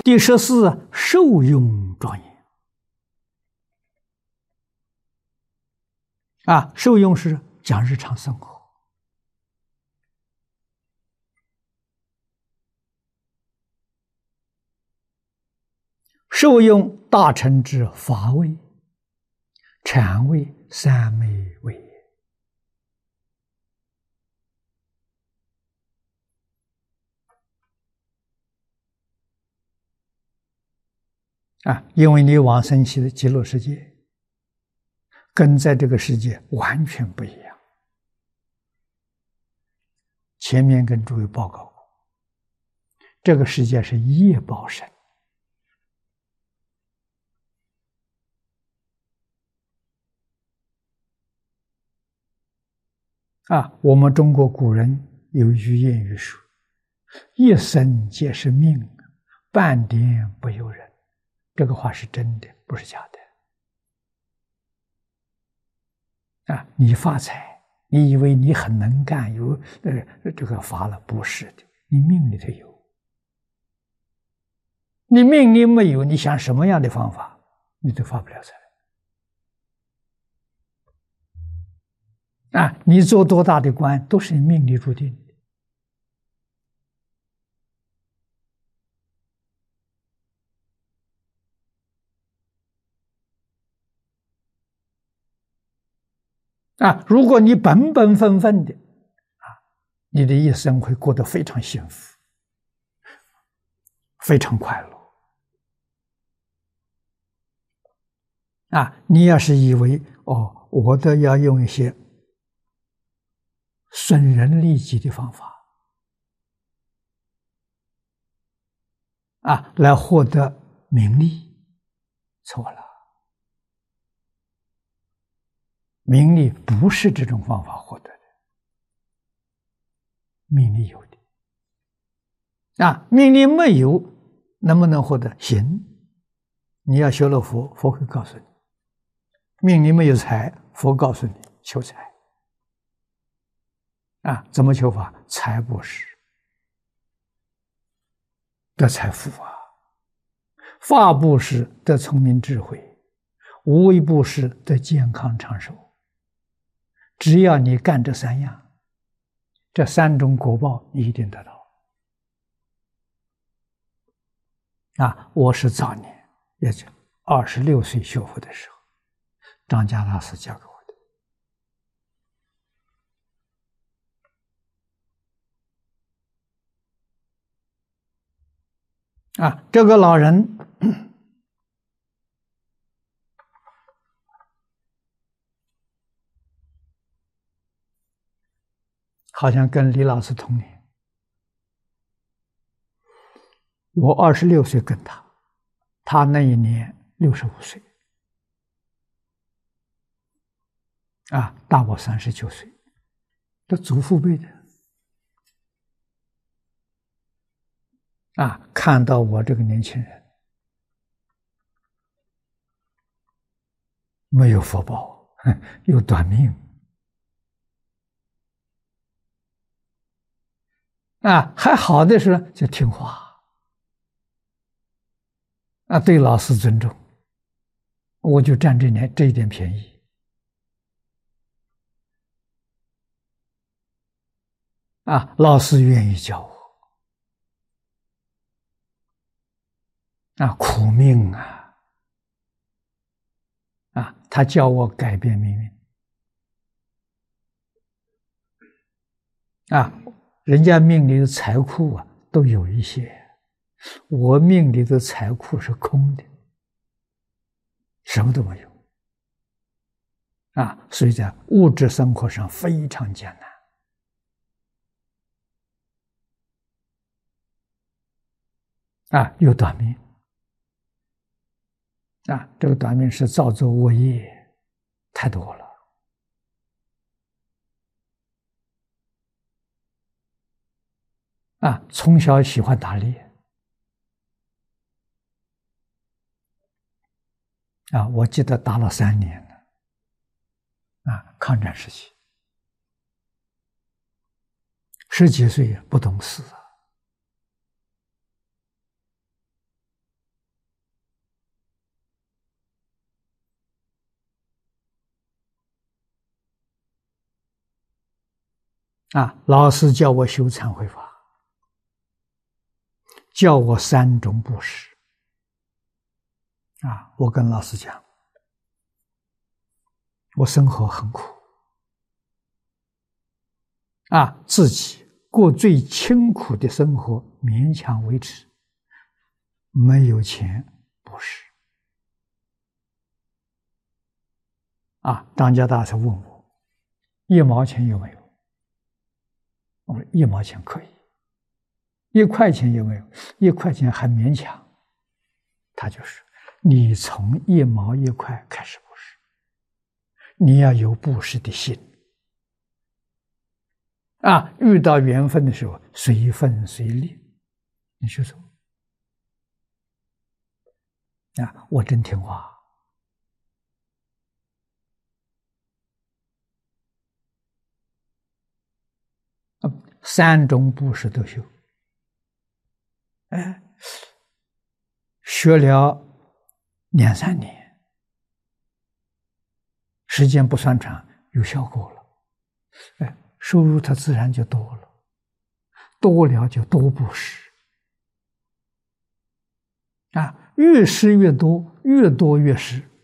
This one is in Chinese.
第14，受用庄严。受用是讲日常生活。受用大乘之法位、禅位、三昧位因为你往生期的极乐世界，跟在这个世界完全不一样。前面跟诸位报告过，这个世界是业报身。我们中国古人有一句谚语说：“一生皆是命，半点不由人。”这个话是真的，不是假的。你发财，你以为你很能干，有这个发了，不是的，你命里头有。你命里没有，你想什么样的方法，你都发不了财。你做多大的官，都是你命里注定的。如果你本本分分的，你的一生会过得非常幸福，非常快乐。你要是以为我都要用一些损人利己的方法来获得名利，错了。名利不是这种方法获得的，名利有的。名利没有，能不能获得？行。你要修了佛，佛会告诉你；命里没有财，佛告诉你求财。怎么求法？财布施得财富法布施得聪明智慧，无为布施得健康长寿。只要你干这3样，这3种果报你一定得到。我是早年，也就26岁学佛的时候，张家大师教给我的。这个老人好像跟李老师同年，我26岁跟他那一年65岁，大我39岁，这祖父辈的。看到我这个年轻人没有福报，又短命，还好的时候就听话，对老师尊重，我就占这一点便宜。老师愿意教我。苦命他教我改变命运。人家命里的财库都有一些，我命里的财库是空的，什么都没有。所以在物质生活上非常艰难。有短命。这个短命是造作恶业太多了。从小喜欢打猎。我记得打了3年了。抗战时期，10几岁不懂事老师叫我修忏悔法，教我3种布施。我跟老师讲，我生活很苦，自己过最清苦的生活，勉强维持，没有钱布施。张家大师问我1毛钱有没有？我说1毛钱可以，1块钱有没有？1块钱还勉强。他就说，你从1毛1块开始布施，你要有布施的心。遇到缘分的时候，随分随力，你去做。我真听话。3种布施都修。学了2、3年，时间不算长，有效果了。收入它自然就多了，多了就多布施。越施越多，越多越施。